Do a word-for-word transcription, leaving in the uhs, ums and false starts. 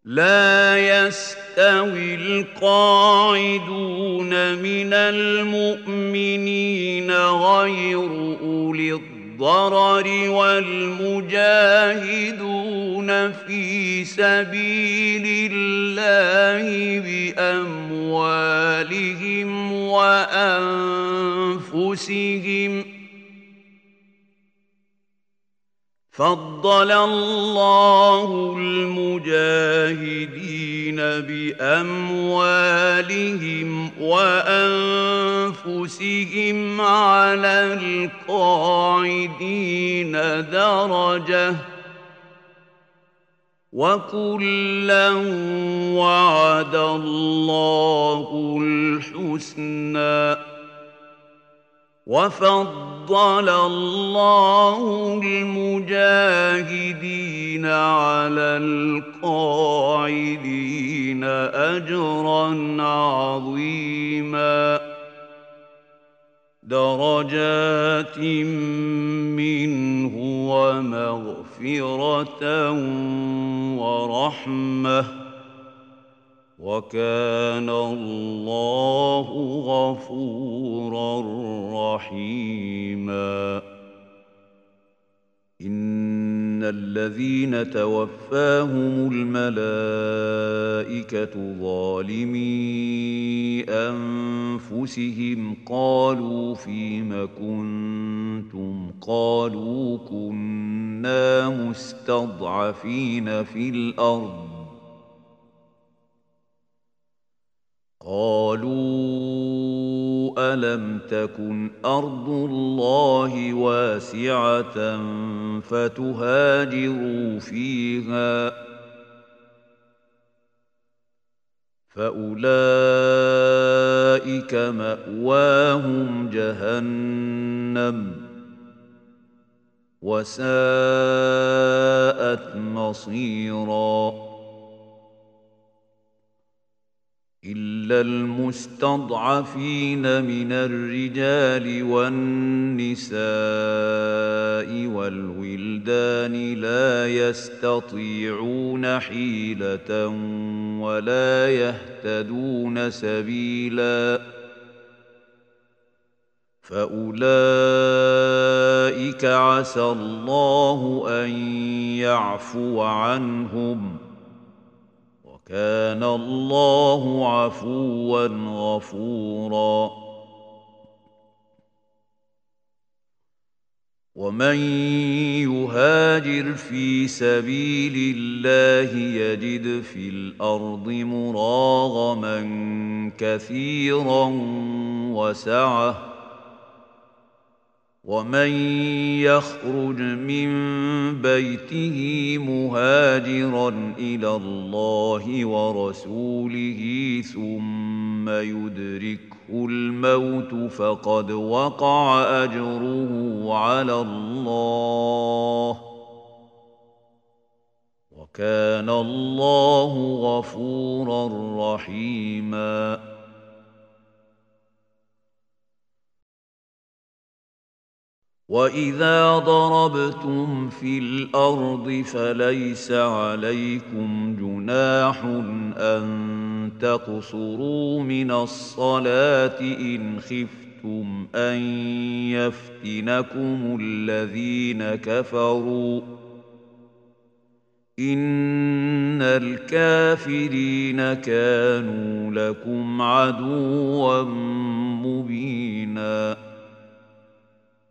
لا يستوي القاعدون من المؤمنين غير أولي الضرر والمجاهدون في سبيل الله بأموالهم وأنفسهم. فضل الله المجاهدين بأموالهم وأنفسهم على القاعدين درجة، وكلا وعد الله الحسنى. وفضل الله المجاهدين على القاعدين أجرا عظيما، درجات منه ومغفرة ورحمة، وكان الله غفورا رحيما. إن الذين توفاهم الملائكة ظالمي أنفسهم قالوا فيم كنتم؟ قالوا كنا مستضعفين في الأرض. قالوا ألم تكن أرض الله واسعة فتهاجروا فيها؟ فأولئك مأواهم جهنم وساءت مصيراً. إلا المستضعفين من الرجال والنساء والولدان لا يستطيعون حيلة ولا يهتدون سبيلا، فأولئك عسى الله أن يعفو عنهم، وكان الله عفوا غفورا. ومن يهاجر في سبيل الله يجد في الأرض مراغما كثيرا وسعة، ومن يخرج من بيته مهاجرا إلى الله ورسوله ثم يدركه الموت فقد وقع أجره على الله، وكان الله غفورا رحيما. وإذا ضربتم في الأرض فليس عليكم جناح أن تقصروا من الصلاة إن خفتم أن يفتنكم الذين كفروا، إن الكافرين كانوا لكم عدوا مبينا.